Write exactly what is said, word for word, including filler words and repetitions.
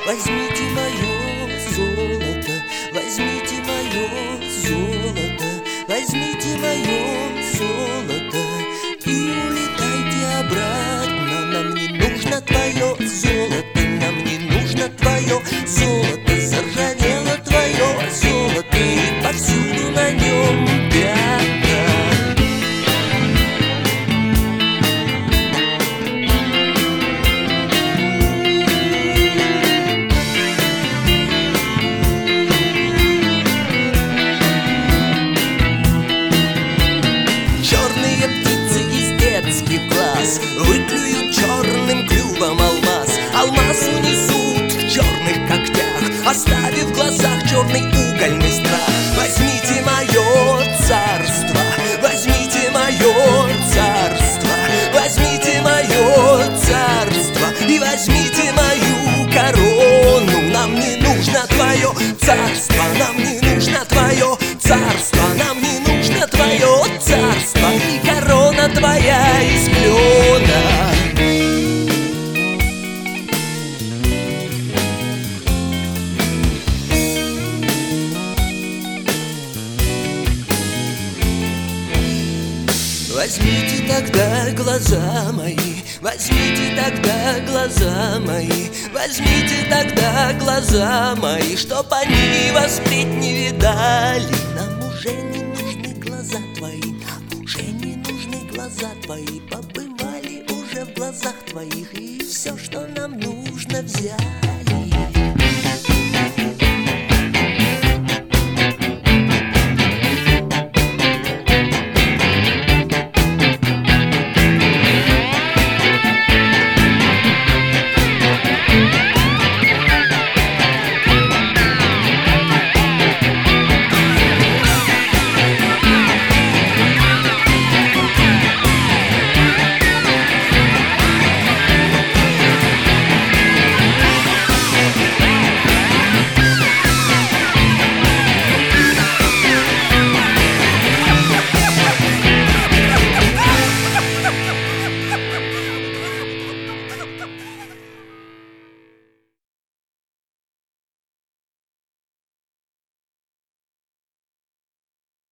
Возьмите мое золото, возьмите мое золото, возьмите мое золото и улетайте обратно. Нам не нужно твое золото, нам не нужно твое золото. Заржавело твое золото и повсюду на нем пятна. Выклюют черным клювом алмаз, алмаз унесут в черных когтях, оставив в глазах черный угольный страх. Возьмите мое царство, возьмите мое царство, возьмите мое царство и возьмите мою корону. Нам не нужно твое царство, нам не нужно твое царство, нам не нужно твое царство и корона твоя из клена. Возьмите тогда глаза мои, возьмите тогда глаза мои, возьмите тогда глаза мои, чтоб они вас впредь не видали. Нам уже не нужны глаза твои, нам уже не нужны глаза твои, побывали уже в глазах твоих, и все, что нам нужно взять.